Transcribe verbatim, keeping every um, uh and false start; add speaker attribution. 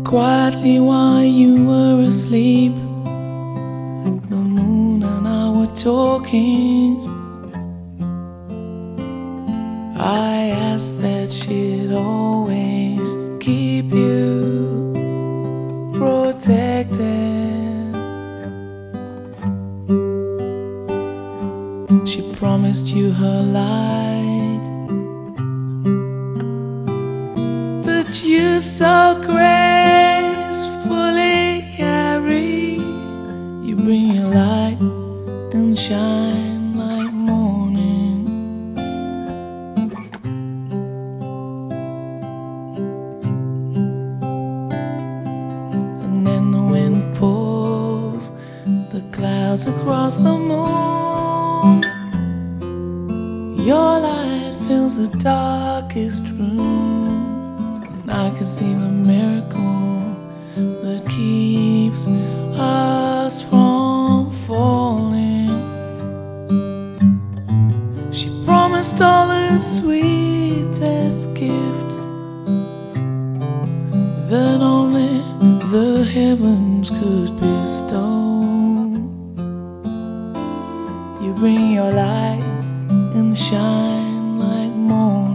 Speaker 1: Quietly while you were asleep, the moon and I were talking. I asked that she'd always keep you protected. She promised you her light, but you so gracefully carry. You bring your light and shine like morning. And then the wind pulls the clouds across the moon. Your light fills the darkest room, and I can see the miracle that keeps us from falling. She promised all the sweetest gifts that only the heavens could bestow. You bring your light and shine like morning.